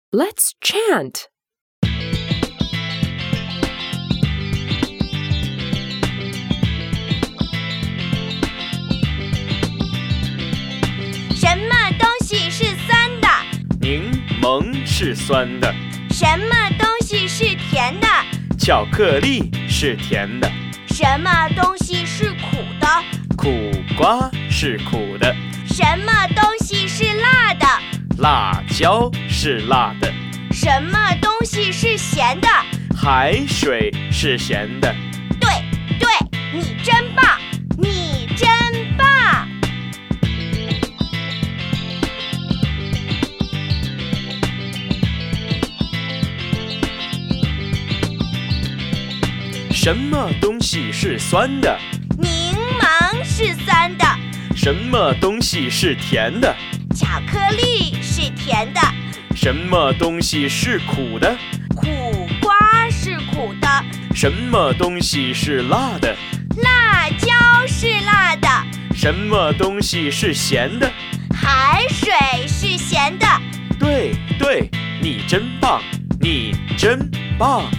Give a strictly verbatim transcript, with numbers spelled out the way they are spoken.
Let's chant. 什么东西是酸的？ 柠檬是酸的。 什么东西是甜的？ 巧克力是甜的。 什么东西是苦的？ 苦瓜是苦的。 什么东西是辣的？ 辣椒是辣的。 什么东西是咸的？ 海水是咸的。 对对，你真棒，你真棒！ 什么东西是酸的？ 柠檬是酸的。 什么东西是甜的？ 巧克力是甜的。 什么东西是苦的？ 苦瓜是苦的。 什么东西是辣的？ 辣椒是辣的。 什么东西是咸的？ 海水是咸的。 对对，你真棒，你真棒！